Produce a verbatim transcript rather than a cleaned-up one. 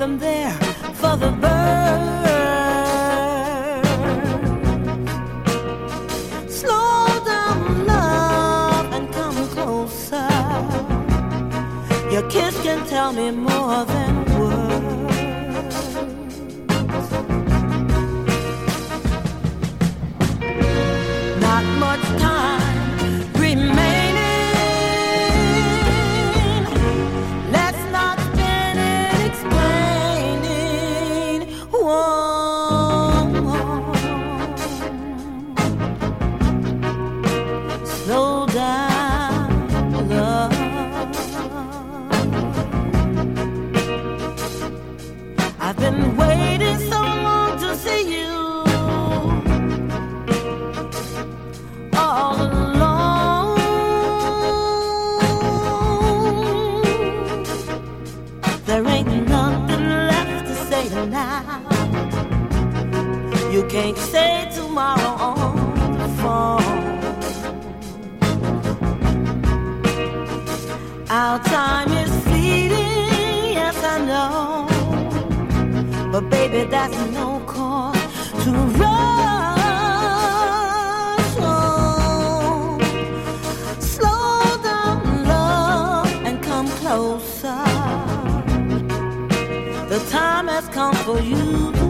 them there for the birds. Slow down, love, and come closer. Your kiss can tell me more than words. Not much time remaining. Let's not spend it explaining. Whoa. Slow down, love. I've been waiting so long to see you. All alone. There ain't nothing left to say now. You can't say tomorrow on the phone. Our time is fleeting, yes I know. But baby, that's no cause to rush. Oh, slow down, love, and come closer. The time has come for you to